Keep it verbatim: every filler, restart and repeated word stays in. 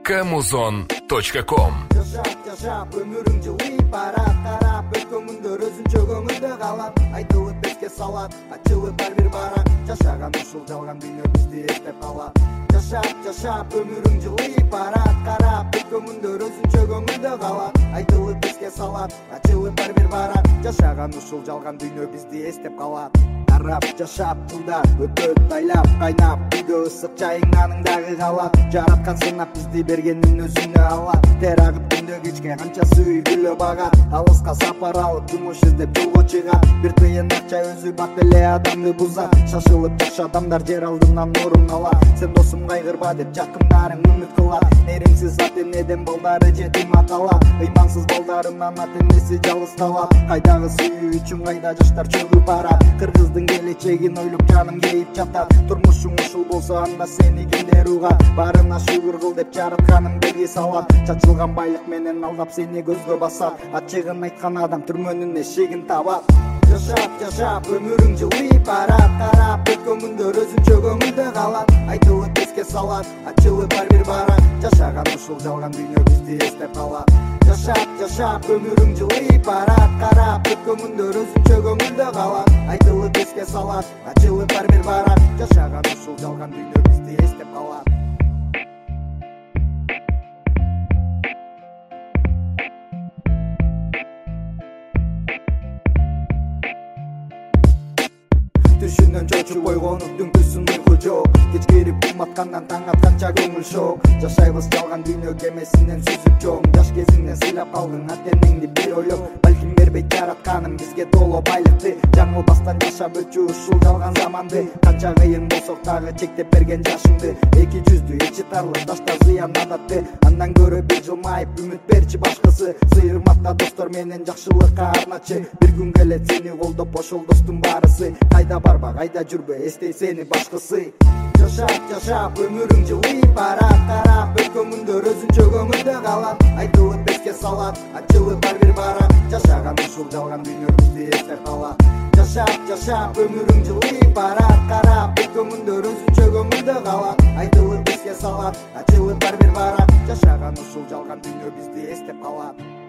камузон точка ком. Жашап, жашап, өмүрүң жылый барат, карап өткөңүндөр өзүнчө көңүлдө калат. Айтылып эске салат, ачылып ар бир барак. Жашаган ушул жалган дүйнө бизди эстеп калат. Жашап, жашап, өмүрүң жылый барат, карап өткөңүндөр өзүнчө көңүлдө калат. Айтылып эске салат, ачылып ар бир барак. Жашаган ушул жалган дүйнө бизди эстеп калат. Карап, жашап, жылдар өтөт айлап, кайнап, үйдө ысык чайың аның дагы калат. Жараткан сынап бизди бергенин өзүнө алат. Тер агып күндө кечке канча сүйгүлө багат. Алыска сапар алып жумуш издеп жолго чыгат. Бир тыйын акча өзү бат эле адамды бузат. Шашылып жаш адамдар жер алдынан орун алат. Сен досум кайгырба деп жакындарың үмүт кылат. Неримсиз ата энеден балдары жетим аталат. Ыймансыз балдарынан ата энеси жалгыз калат. Кайдагы сүйүү үчүн кайда жаштар чөгүп барат. Кыргыздын келечегин ойлоп жаным кейип жатат. Турмушуң ушул болсо анда сени кимдер угат. Барына шүгүр кыл деп жаратканың белги салат. Чачылган байлык менен алдап сени көзгө басат. Ачыгын айткан адам түрмөнүн эшигин табат. Жашап, жашап, өмүрүң жылый барат, карап өткөңүндөр өзүнчө көңүлдө калат. Айтылып эске салат, ачылып ар бир барак. Жашаган ушул жалган дүйнө бизди эстеп калат. Жашап, жашап, өмүрүң жылый барат, карап өткөңүндөр өзүнчө көңүлдө калат. Айтылып эске салат, ачылып ар бир барак. Жашаган ушул жалган дүйнө бизди эстеп калат. Түшүнөн чочуп ойгонуп дүңкүсүн уйку жок. Кеч кирип кум аткандан таң атканча көңүл шок. Жашайбыз жалган дүйнө кемесинен сүзүп чоң. Жаш кезиңден сыйлап калдың ата энеңди бир ойлоп. Балким бербейт жаратканым бизге толо байлыкты. Жаңылбастан жашап өтчү ушул жалган заманды. Канча кыйын болсок дагы чектеп берген жашыңды. Эки жүздүү эчи тарлы ташта зыян адатты. Андан көрө бир жылмайып үмүт берчи башкысы. Сыйырмакта достор менен жакшылыкка арначы. Бир күн келет сени колдоп ошол достун баарысы. Кайда барба, кайда жүрбө, эстей сени башкысы. Жашап, жашап, өмүрүң жылый барат, карап өткөңүндөр өзүнчө көңүлдө калат. Айтылып эске салат, ачылып ар бир барак. Жашаган ушул жалган дүйнө бизди эстеп калат. Жашап, жашап, өмүрүң жылый барат, карап өткөңүндөр өзүнчө көңүлдө калат. Айтылып эске салат, ачылып ар бир барак. Жашаган ушул жалган дүйнө бизди эстеп калат.